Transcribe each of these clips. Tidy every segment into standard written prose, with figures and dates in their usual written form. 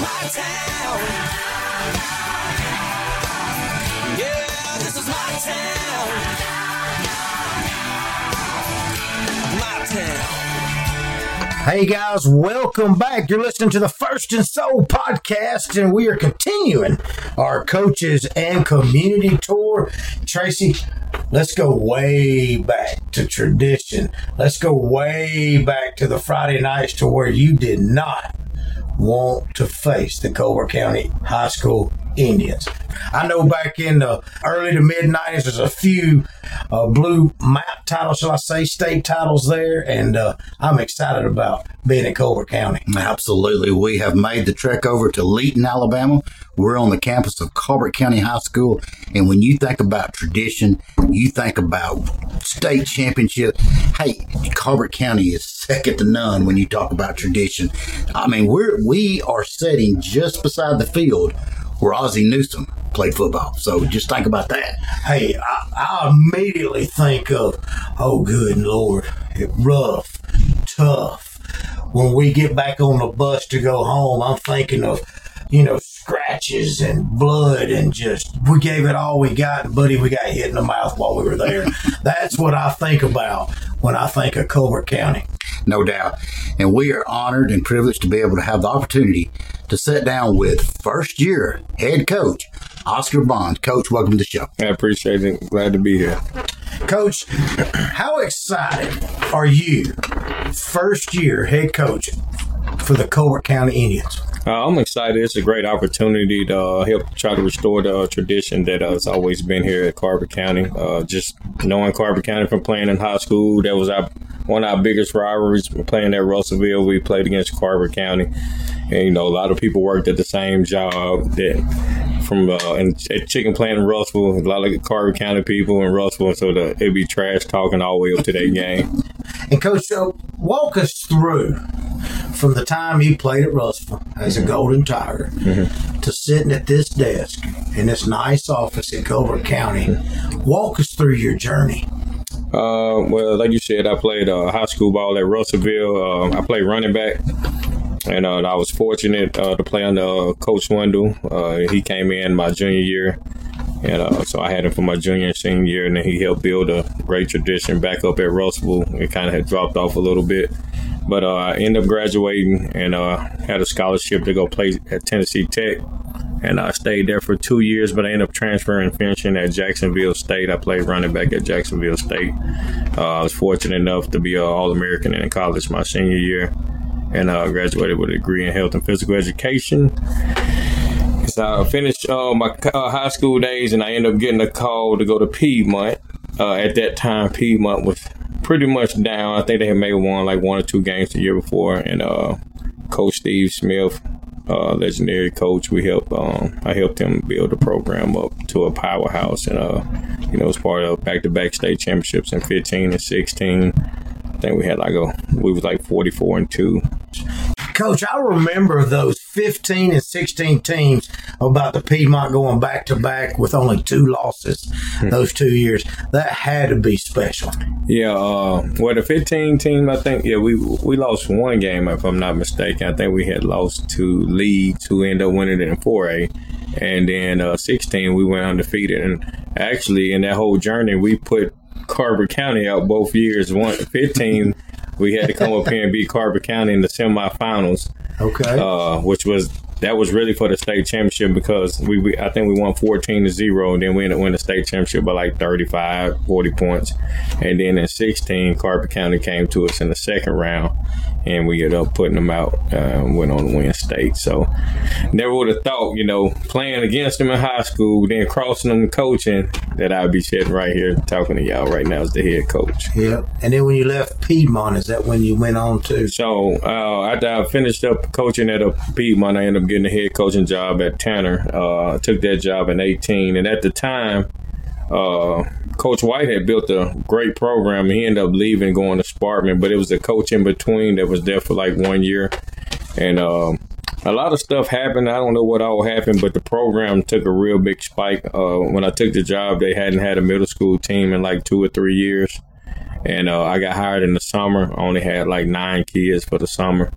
my town. Yeah, this is my town. My town. Hey guys, welcome back. You're listening to the First and Soul podcast, and we are continuing our coaches and community tour. Tracy, let's go way back to tradition. Let's go way back to the Friday nights to where you did not want to face the Colbert County High School Indians. I know back in the early to mid 90s, there's a few blue map titles, shall I say, state titles there, and I'm excited about being in Colbert County. Absolutely. We have made the trek over to Leeton, Alabama. We're on the campus of Colbert County High School, and when you think about tradition, you think about state championship. Hey, Colbert County is second to none when you talk about tradition. I mean, we are sitting just beside the field where Ozzie Newsome played football. So just think about that. Hey, I immediately think of, oh, good Lord, rough, tough. When we get back on the bus to go home, I'm thinking of, scratches and blood and just, we gave it all we got. And buddy, we got hit in the mouth while we were there. That's what I think about when I think of Colbert County. No doubt. And we are honored and privileged to be able to have the opportunity to sit down with first-year head coach Oscar Bond. Coach, welcome to the show. I appreciate it. Glad to be here. Coach, how excited are you, first-year head coach for the Colbert County Indians? I'm excited. It's a great opportunity to help try to restore the tradition that has always been here at Colbert County. Just knowing Colbert County from playing in high school, that was one of our biggest rivalries. Playing at Russellville, we played against Colbert County. And, a lot of people worked at the same job at Chicken Plant in Russellville. A lot of Colbert County people in Russellville, so it'd be trash talking all the way up to that game. And Coach, walk us through from the time you played at Russellville as a Golden Tiger to sitting at this desk in this nice office in Colbert County. Walk us through your journey. Well, like you said, I played high school ball at Russellville. I played running back. And I was fortunate to play under Coach Wendell. He came in my junior year, and so I had him for my junior and senior year, and then he helped build a great tradition back up at Russellville. It kind of had dropped off a little bit. But I ended up graduating and had a scholarship to go play at Tennessee Tech. And I stayed there for 2 years, but I ended up transferring and finishing at Jacksonville State. I played running back at Jacksonville State. I was fortunate enough to be an All-American in college my senior year. And I graduated with a degree in health and physical education. So I finished my high school days, and I ended up getting a call to go to Piedmont. At that time, Piedmont was pretty much down. I think they had maybe won like 1 or 2 games the year before. And Coach Steve Smith, legendary coach, I helped him build the program up to a powerhouse. And, it was part of back-to-back state championships in 15 and 16. I think we had we was like 44-2. Coach, I remember those 15 and 16 teams about the Piedmont going back-to-back with only 2 losses those 2 years. That had to be special. Yeah, well, the 15 team, I think, we lost 1 game, if I'm not mistaken. I think we had lost to Leeds, who ended up winning it in 4A. And then 16, we went undefeated. And actually, in that whole journey, we put Colbert County out both years. 15, we had to come up here and beat Colbert County in the semifinals. Okay. That was really for the state championship because I think we won 14-0, and then we ended up winning the state championship by like 35, 40 points. And then in 16, Colbert County came to us in the second round, and we ended up putting them out and went on to win state. So never would have thought, playing against them in high school, then crossing them coaching, that I'd be sitting right here talking to y'all right now as the head coach. Yeah. And then when you left Piedmont, is that when you went on to? So after I finished up coaching at Piedmont, I ended up getting a head coaching job at Tanner. I took that job in 18. And at the time, Coach White had built a great program. He ended up leaving, going to Sparkman, but it was a coach in between that was there for like 1 year. And a lot of stuff happened. I don't know what all happened, but the program took a real big spike. When I took the job, they hadn't had a middle school team in like 2 or 3 years. And I got hired in the summer. I only had like 9 kids for the summer.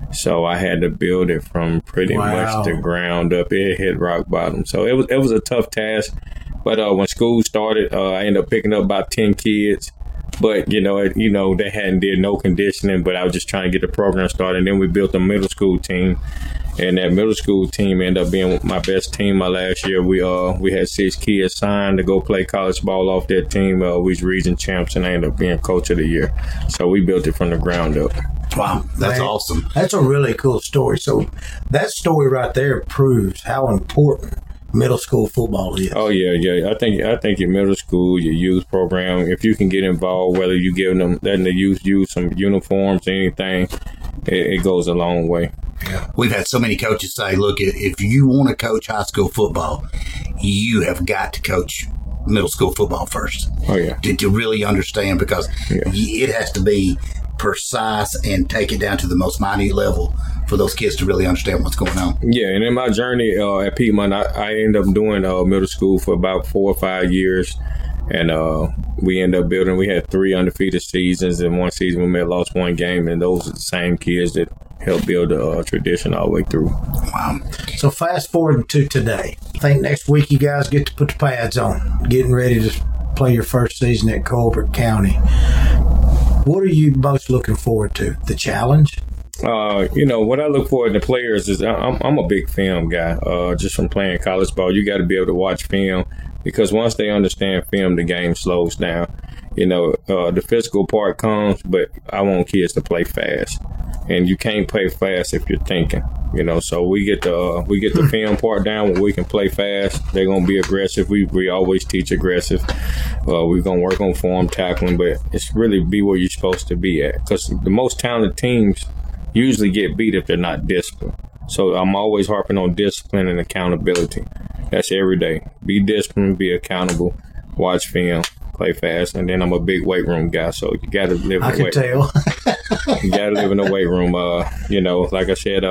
So I had to build it from pretty much the ground up. It hit rock bottom. So it was a tough task. But when school started, I ended up picking up about 10 kids. But, they hadn't did no conditioning, but I was just trying to get the program started. And then we built a middle school team. And that middle school team ended up being my best team my last year. We had 6 kids signed to go play college ball off that team. We was region champs, and I ended up being coach of the year. So we built it from the ground up. Wow, that's awesome. That's a really cool story. So that story right there proves how important middle school football is. Oh yeah. I think your middle school, your youth program, if you can get involved, whether you give them letting the youth use some uniforms or anything, it goes a long way. Yeah. We've had so many coaches say, look, if you want to coach high school football, you have got to coach middle school football first. Oh, yeah. To really understand, because it has to be precise and take it down to the most minute level for those kids to really understand what's going on. Yeah, and in my journey at Piedmont, I ended up doing middle school for about 4 or 5 years. And we ended up building, we had 3 undefeated seasons. And one season we may have lost 1 game. And those are the same kids that helped build the tradition all the way through. Wow. So fast forward to today. I think next week you guys get to put the pads on, getting ready to play your first season at Colbert County. What are you most looking forward to? The challenge? What I look for in the players is I'm a big film guy. Just from playing college ball, you got to be able to watch film, because once they understand film, the game slows down. The physical part comes, but I want kids to play fast, and you can't play fast if you're thinking. So we get the film part down where we can play fast. They're gonna be aggressive. We always teach aggressive. We're gonna work on form tackling, but it's really be where you're supposed to be at, because the most talented teams usually get beat if they're not disciplined. So I'm always harping on discipline and accountability. That's every day. Be disciplined, be accountable, watch film, play fast, and then I'm a big weight room guy, so you got to live in the weight room. You got to live in the weight room. Like I said,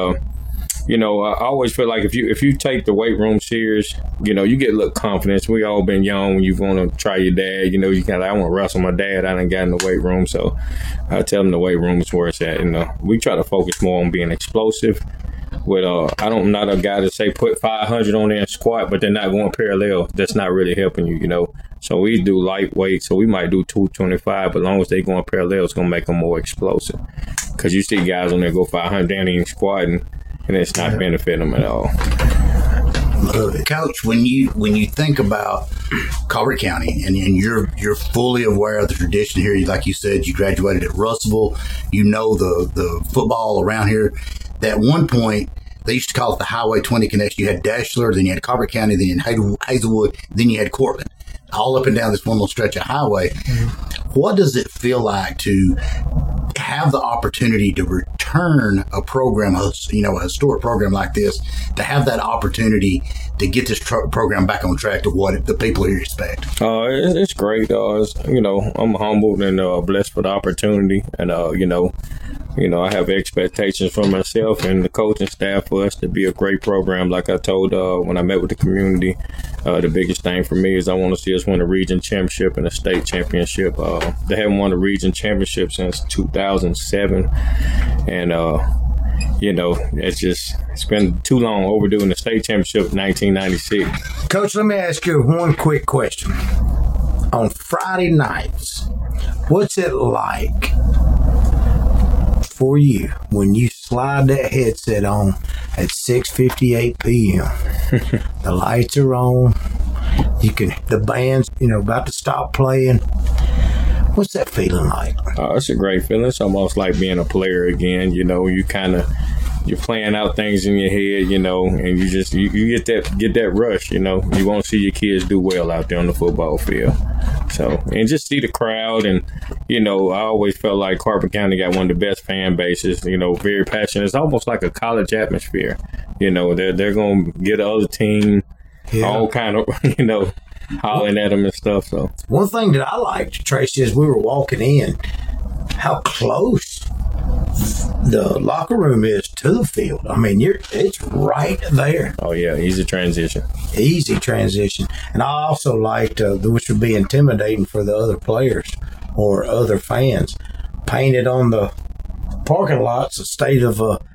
I always feel like if you take the weight room serious, you get a little confidence. We all been young when you want to try your dad. You kind of, I want to wrestle my dad. I done got in the weight room, so I tell them the weight room is where it's at. We try to focus more on being explosive. I'm not a guy to say put 500 on there and squat, but they're not going parallel. That's not really helping you, So we do lightweight, so we might do 225, but as long as they going parallel, it's going to make them more explosive. Because you see guys on there go 500 down and squatting, and it's not benefiting them at all. Coach, when you think about Colbert County, and you're fully aware of the tradition here, like you said, you graduated at Russellville, the football around here. At one point, they used to call it the Highway 20 connection. You had Dashler, then you had Colbert County, then you had Hazelwood, then you had Cortland, all up and down this one little stretch of highway. What does it feel like to have the opportunity to return a program, a historic program like this, to have that opportunity to get this program back on track to what the people here expect? It's great. I'm humbled and blessed for the opportunity, and I have expectations for myself and the coaching staff for us to be a great program. Like I told when I met with the community, the biggest thing for me is I want to see us win a region championship and a state championship. They haven't won a region championship since 2007, and it's been too long overdue. In the state championship, 1996. Coach, let me ask you one quick question. On Friday nights, what's it like for you when you slide that headset on at 6:58 p.m.? The lights are on. The band's about to stop playing. What's that feeling like? It's a great feeling. It's almost like being a player again. You're playing out things in your head, and you get that rush. You want to see your kids do well out there on the football field. So, and just see the crowd, and I always felt like Colbert County got one of the best fan bases. Very passionate. It's almost like a college atmosphere. They're gonna get the other team, all kind of hollering at them and stuff. So one thing that I liked, Tracy, as we were walking in, how close the locker room is to the field. I mean, it's right there. Oh yeah, easy transition. And I also liked, which would be intimidating for the other players or other fans, painted on the parking lots, a state of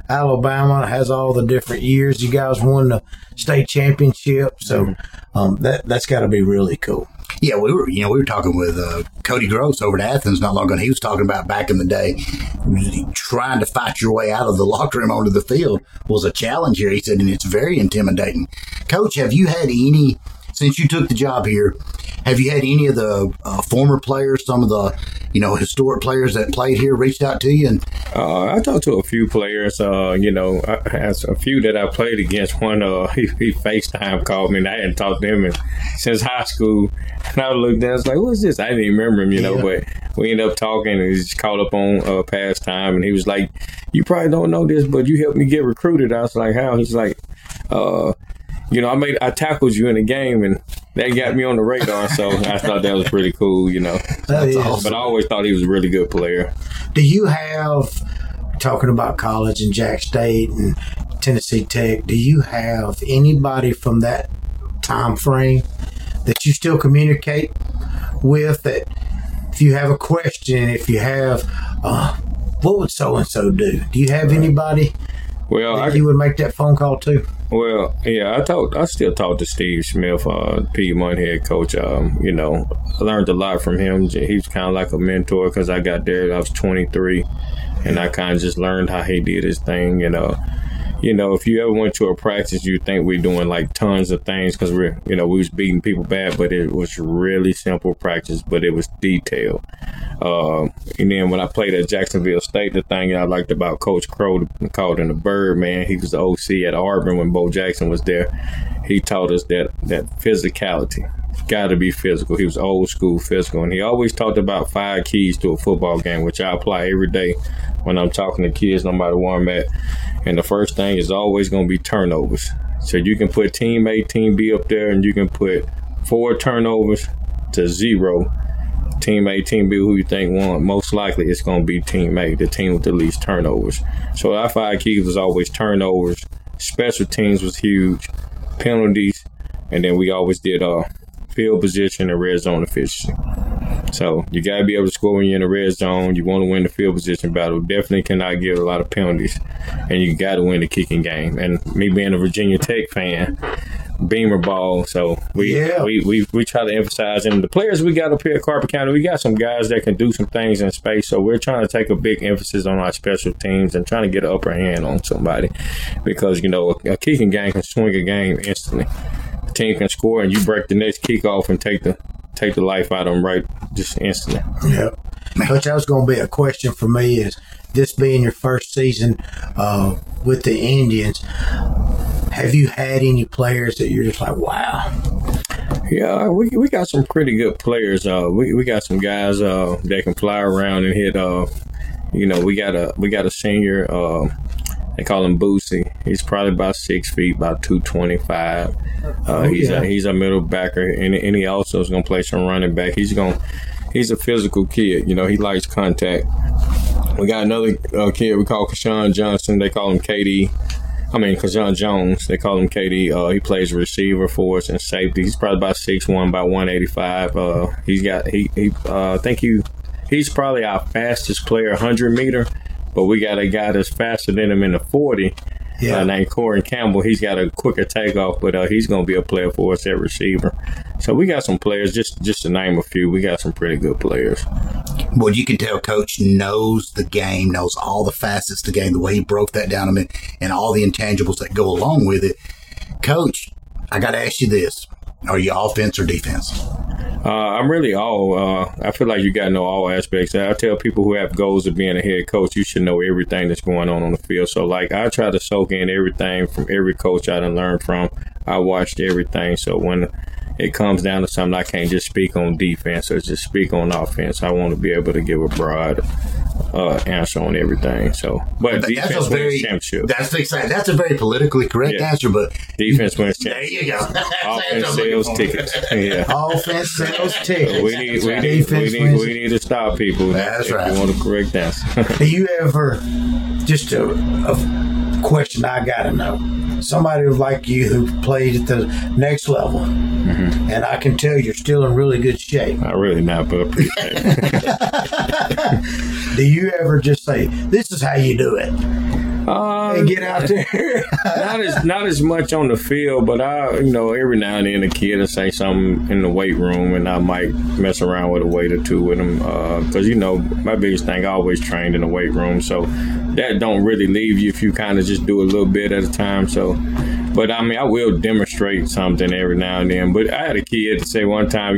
Alabama has all the different years you guys won the state championship. So that's got to be really cool. Yeah, we were talking with Cody Gross over at Athens not long ago, and he was talking about back in the day, trying to fight your way out of the locker room onto the field was a challenge here. He said, and it's very intimidating. Coach, have you had any, since you took the job here, have you had any of the former players, some of the historic players that played here reached out to you? And I talked to a few players. I had a few that I played against. One, he FaceTime called me, and I hadn't talked to him since high school. And I looked down, I was like, "What's this?" I didn't even remember him, but we ended up talking, and he just called up on pastime, and he was like, "You probably don't know this, but you helped me get recruited." I was like, "How?" He's like, I tackled you in the game, and that got me on the radar, so I thought that was pretty cool, That's awesome. But I always thought he was a really good player. Do you have, talking about college and Jack State and Tennessee Tech, do you have anybody from that time frame that you still communicate with, that if you have a question, if you have, what would so-and-so do? Do you have anybody that you would make that phone call to? Well, yeah, I still talk to Steve Smith, Piedmont head coach. I learned a lot from him. He was kind of like a mentor because I got there, I was 23, and I kind of just learned how he did his thing. If you ever went to a practice, you think we're doing like tons of things because we was beating people bad, but it was really simple practice, but it was detailed. And then when I played at Jacksonville State, the thing I liked about Coach Crow, called him the Bird, man, he was the OC at Auburn when Bo Jackson was there. He taught us that physicality. Got to be physical. He was old school physical, and he always talked about 5 keys to a football game, which I apply every day when I'm talking to kids, no matter where I'm at. And the first thing is always going to be turnovers. So you can put team A, team B up there, and you can put 4 turnovers to 0. Team A, team B, who you think won, most likely it's going to be team A, the team with the least turnovers. So our 5 keys was always turnovers. Special teams was huge. Penalties. And then we always did field position and red zone efficiency. So you got to be able to score when you're in the red zone. You want to win the field position battle. Definitely cannot give a lot of penalties. And you got to win the kicking game. And me being a Virginia Tech fan, Beamer ball. So we try to emphasize. And the players we got up here at Carper County, we got some guys that can do some things in space. So we're trying to take a big emphasis on our special teams and trying to get an upper hand on somebody. Because, a kicking game can swing a game instantly. The team can score and you break the next kickoff and take the life out of them right just instantly. Yeah. Coach, that was going to be a question for me, is this being your first season with the Indians, have you had any players that you're just like, wow? Yeah, we got some pretty good players. We got some guys that can fly around and hit. We got a senior. They call him Boosie. He's probably about 6 feet, about 225. He's a middle backer, and he also is going to play some running back. He's a physical kid. He likes contact. We got another kid we call Kashawn Johnson. They call him Kashawn Jones. They call him KD. He plays receiver for us and safety. He's probably about 6'1", about 185. He's probably our fastest player, 100 meter. But we got a guy that's faster than him in the 40, named Corey Campbell. He's got a quicker takeoff, but he's going to be a player for us at receiver. So we got some players, just to name a few. We got some pretty good players. Well, you can tell Coach knows the game, knows all the facets of the game, the way he broke that down and all the intangibles that go along with it. Coach, I got to ask you this. Are you offense or defense? I'm really all. I feel like you got to know all aspects. I tell people who have goals of being a head coach, you should know everything that's going on the field. So, I try to soak in everything from every coach I done learned from. I watched everything. So, when it comes down to something, I can't just speak on defense or just speak on offense. I want to be able to give a broad answer on everything. So, but defense wins championship. That's exciting. That's a very politically correct answer, but defense wins championship. There you go. Offense sells tickets. Yeah. Offense sells tickets. We need to stop people. That's right. We want a correct answer. Do you ever, just a question I got to know, somebody like you who played at the next level, and I can tell you're still in really good shape. Not really not, but I appreciate it. Do you ever just say, this is how you do it? and get out there. not as much on the field, but every now and then a kid will say something in the weight room, and I might mess around with a weight or two with them. Because my biggest thing, I always trained in the weight room, so that don't really leave you if you kind of just do a little bit at a time. So, but I mean, I will demonstrate something every now and then. But I had a kid to say one time,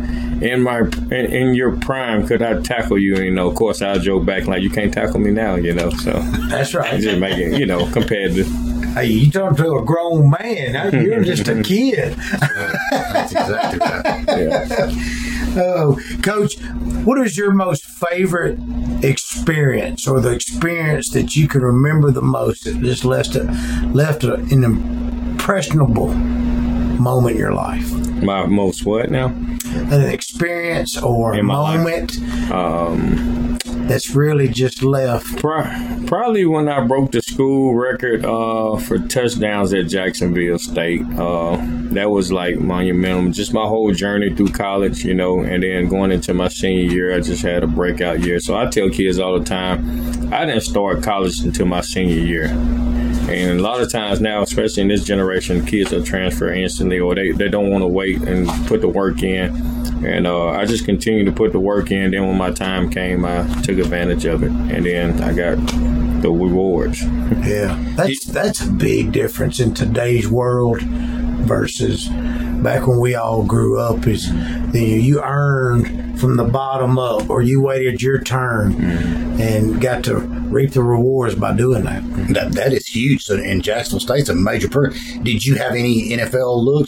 in your prime, could I tackle you? And, of course, I joke back like, you can't tackle me now, So that's right. Just make it, competitive. Hey, you talk to a grown man. You're just a kid. That's exactly right. Yeah. Oh, Coach, what is your most favorite experience, or the experience that you can remember the most that just left an impressionable moment in your life? My most what now? An experience or moment that's really just left. Probably when I broke the school record for touchdowns at Jacksonville State. That was like monumental. Just my whole journey through college, and then going into my senior year, I just had a breakout year. So I tell kids all the time, I didn't start college until my senior year. And a lot of times now, especially in this generation, kids will transfer instantly, or they don't want to wait and put the work in. And I just continued to put the work in. Then when my time came, I took advantage of it. And then I got the rewards. Yeah, that's a big difference in today's world versus back when we all grew up. Is you earned from the bottom up, or you waited your turn and got to reap the rewards by doing that. That is huge. So in Jacksonville State's a major Did you have any NFL looks?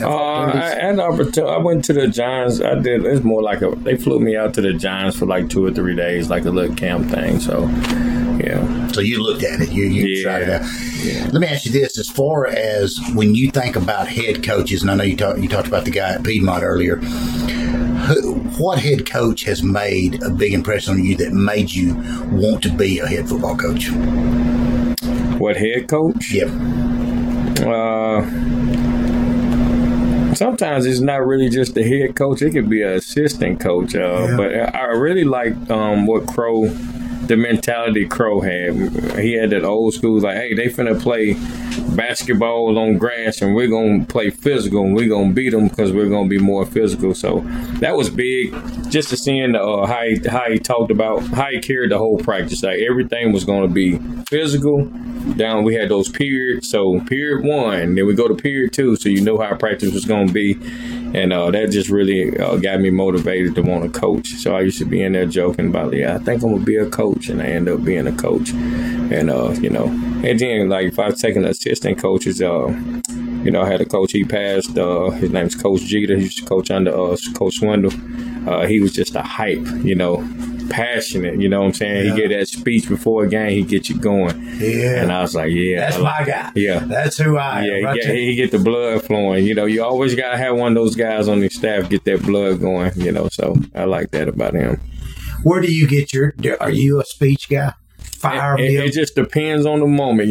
I went to the Giants. I did. It's more like they flew me out to the Giants for like 2 or 3 days, like a little camp thing. So, yeah. So you looked at it. You tried it out. Yeah. Let me ask you this: as far as when you think about head coaches, and I know you talked about the guy at Piedmont earlier. What head coach has made a big impression on you that made you want to be a head football coach? What head coach? Yep. Sometimes it's not really just the head coach. It could be an assistant coach. But I really like what the mentality Crow had. He had that old school, like, hey, they finna play basketball on grass, and we're going to play physical, and we're going to beat them because we're going to be more physical. So that was big, just to seeing how he talked about, how he carried the whole practice. Like, everything was going to be physical. Down, we had those periods. So period 1, then we go to period 2, so you know how practice was going to be. And that just really got me motivated to want to coach. So I used to be in there joking about, I think I'm going to be a coach. And I ended up being a coach. And, and then, like, if I was taking assistant coaches, I had a coach, he passed, his name's Coach Jeter. He used to coach under Coach Swindle. He was just a hype, passionate, you know what I'm saying? Yeah. He get that speech before a game, he get you going. Yeah. And I was like, that's my guy. Yeah. That's who I am. Yeah, he get the blood flowing. You always got to have one of those guys on your staff get that blood going, so I like that about him. Where do you get are you a speech guy? It just depends on the moment,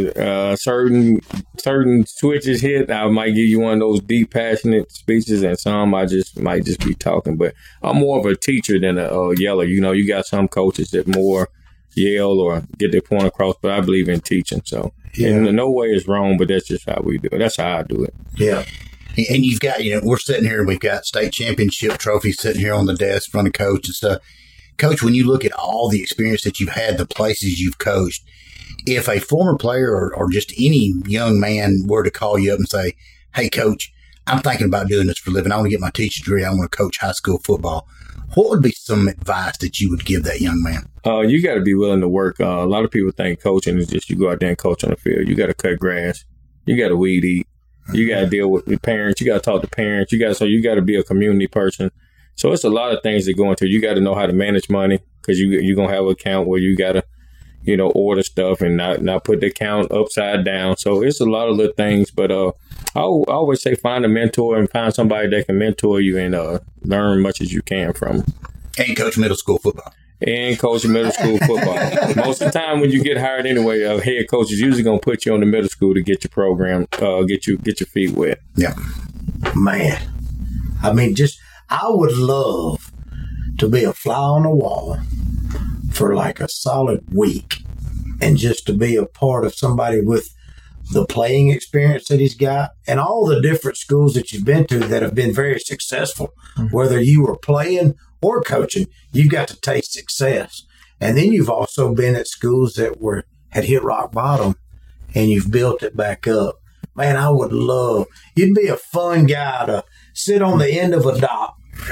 certain switches hit. I might give you one of those deep, passionate speeches, and some I might just be talking. But I'm more of a teacher than a yeller. You got some coaches that more yell or get their point across, but I believe in teaching. So, in no way is wrong, but that's just how we do it. That's how I do it. Yeah. And you've got, we're sitting here and we've got state championship trophies sitting here on the desk in front of Coach and stuff. Coach, when you look at all the experience that you've had, the places you've coached, if a former player or just any young man were to call you up and say, hey, Coach, I'm thinking about doing this for a living. I want to get my teacher degree. I want to coach high school football. What would be some advice that you would give that young man? You got to be willing to work. A lot of people think coaching is just you go out there and coach on the field. You got to cut grass. You got to weed eat. You got to deal with the parents. You got to talk to parents. You got to be a community person. So it's a lot of things that go into it. You got to know how to manage money because you're going to have an account where you got to, order stuff and not put the account upside down. So it's a lot of little things. But I always say find a mentor and find somebody that can mentor you and learn as much as you can from them. And coach middle school football. Most of the time when you get hired anyway, a head coach is usually going to put you on the middle school to get your program, get your feet wet. Yeah. Man, I mean, I would love to be a fly on the wall for like a solid week and just to be a part of somebody with the playing experience that he's got and all the different schools that you've been to that have been very successful, whether you were playing or coaching, you've got to taste success. And then you've also been at schools that had hit rock bottom and you've built it back up. Man, I would love, you'd be a fun guy to sit on the end of a dock,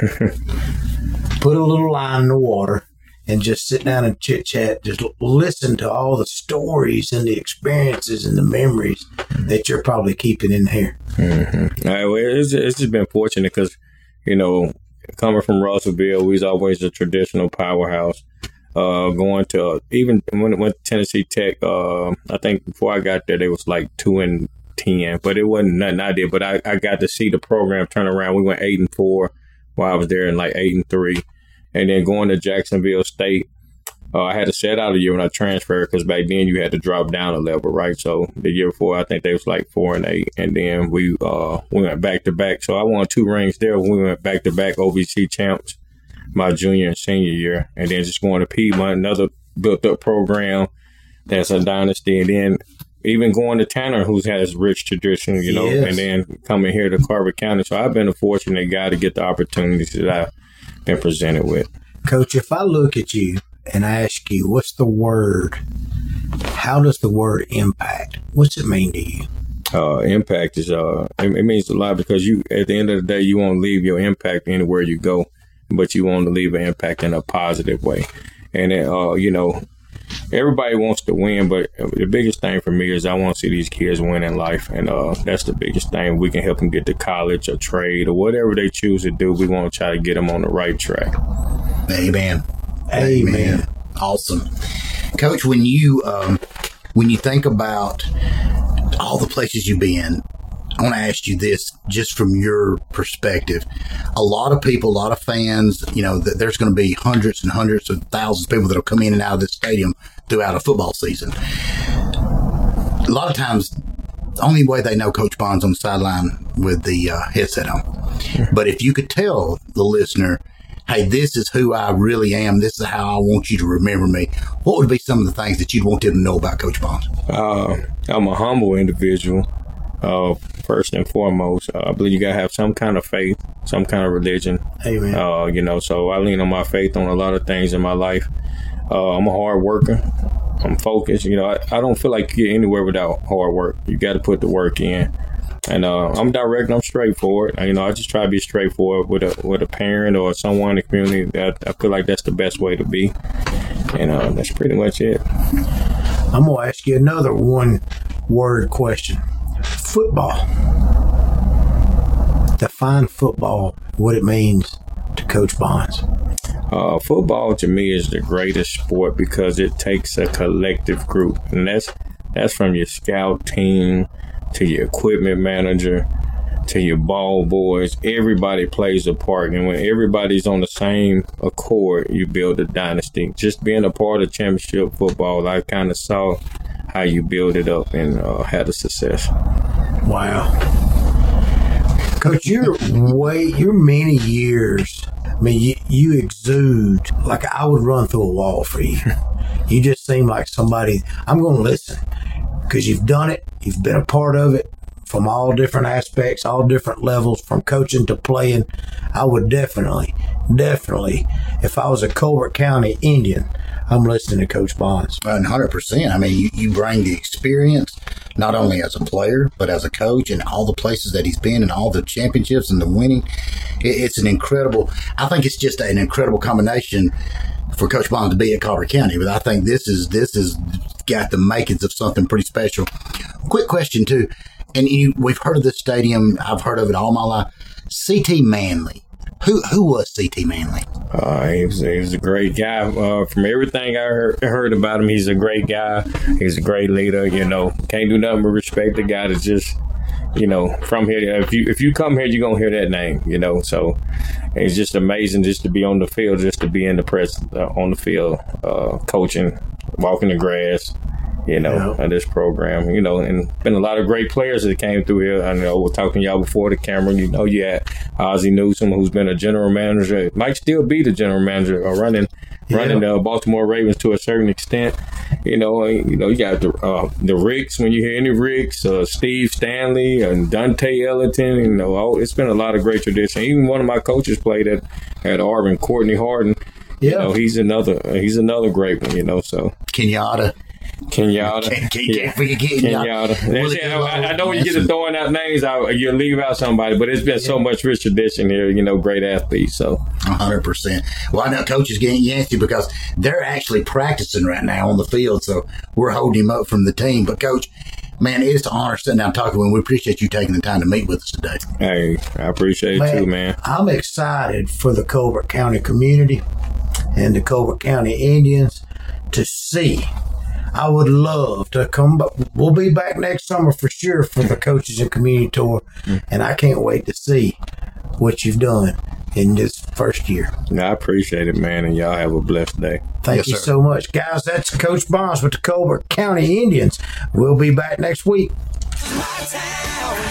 put a little line in the water, and just sit down and chit-chat, just listen to all the stories and the experiences and the memories that you're probably keeping in here. Mm-hmm. All right, well, it's just been fortunate because, coming from Russellville, we was always a traditional powerhouse. Going to, even when it went to Tennessee Tech, I think before I got there, they was like 2-10, but it wasn't nothing I did. But I got to see the program turn around. We went 8-4 while I was there, and like 8-3. And then going to Jacksonville State, I had to set out a year when I transferred because back then you had to drop down a level, right? So the year before, I think they was like 4-8, and then we went back to back. So I won 2 rings there. We went back to back OVC champs my junior and senior year, and then just going to Piedmont, another built up program that's a dynasty, and then even going to Tanner, who has rich tradition, Yes. and then coming here to Carver County. So I've been a fortunate guy to get the opportunities that I've been presented with. Coach, if I look at you and I ask you, what's the word? How does the word impact? What's it mean to you? Impact is it means a lot because you, at the end of the day, you won't leave your impact anywhere you go, but you want to leave an impact in a positive way. And everybody wants to win, but the biggest thing for me is I want to see these kids win in life, and that's the biggest thing. We can help them get to college or trade or whatever they choose to do. We want to try to get them on the right track. Amen. Amen. Awesome. Coach, when you think about all the places you've been, I want to ask you this just from your perspective. A lot of people, a lot of fans, there's going to be hundreds and hundreds of thousands of people that will come in and out of this stadium throughout a football season. A lot of times, the only way they know Coach Bond's on the sideline with the headset on. But if you could tell the listener, hey, this is who I really am, this is how I want you to remember me, what would be some of the things that you'd want them to know about Coach Bond? I'm a humble individual. First and foremost, I believe you gotta have some kind of faith, some kind of religion. Amen. So I lean on my faith on a lot of things in my life. I'm a hard worker. I'm focused. I don't feel like you get anywhere without hard work. You got to put the work in. And I'm direct. I'm straightforward. I just try to be straightforward with a parent or someone in the community. I feel like that's the best way to be. And that's pretty much it. I'm going to ask you another one-word question. Football. Define football, what it means to Coach Bonds. Football to me is the greatest sport because it takes a collective group, and that's from your scout team to your equipment manager to your ball boys. Everybody plays a part, and when everybody's on the same accord, you build a dynasty. Just being a part of championship football, I kind of saw how you build it up and had a success. Wow. Coach, you're many years. I mean, you exude like I would run through a wall for you. You just seem like somebody, I'm going to listen because you've done it. You've been a part of it from all different aspects, all different levels, from coaching to playing. I would definitely, if I was a Colbert County Indian, I'm listening to Coach Bonds. 100%. I mean, you bring the experience, not only as a player, but as a coach, and all the places that he's been and all the championships and the winning. It's an incredible, I think it's just an incredible combination for Coach Bonds to be at Carver County. But I think this is got the makings of something pretty special. Quick question, too. And we've heard of this stadium. I've heard of it all my life. C.T. Manley. Who was C.T. Manley? He was a great guy. From everything I heard about him, he's a great guy. He's a great leader. Can't do nothing but respect the guy that's just, from here. If you come here, you're gonna hear that name. So it's just amazing just to be on the field, just to be in the press on the field, coaching, walking the grass. of this program, and been a lot of great players that came through here. I know we're talking to y'all before the camera. You had Ozzie Newsome, who's been a general manager, might still be the general manager running the Baltimore Ravens to a certain extent. You got the Ricks. When you hear any Ricks, Steve Stanley and Dante Ellington, it's been a lot of great tradition. Even one of my coaches played at Auburn, Courtney Harden. Yeah, he's another great one. So Kenyatta. Can't forget Kenyatta. I know when you get to throwing out names, you leave out somebody, but it's been so much rich tradition here, great athletes. So 100%. Well, I know Coach is getting antsy because they're actually practicing right now on the field, so we're holding him up from the team. But Coach, man, it's an honor sitting down talking with him. We appreciate you taking the time to meet with us today. Hey, I appreciate it too, man. I'm excited for the Colbert County community and the Colbert County Indians to see. I would love to come back. We'll be back next summer for sure for the Coaches and Community Tour, and I can't wait to see what you've done in this first year. I appreciate it, man, and y'all have a blessed day. Thank you so much, guys. That's Coach Bonds with the Colbert County Indians. We'll be back next week. My town.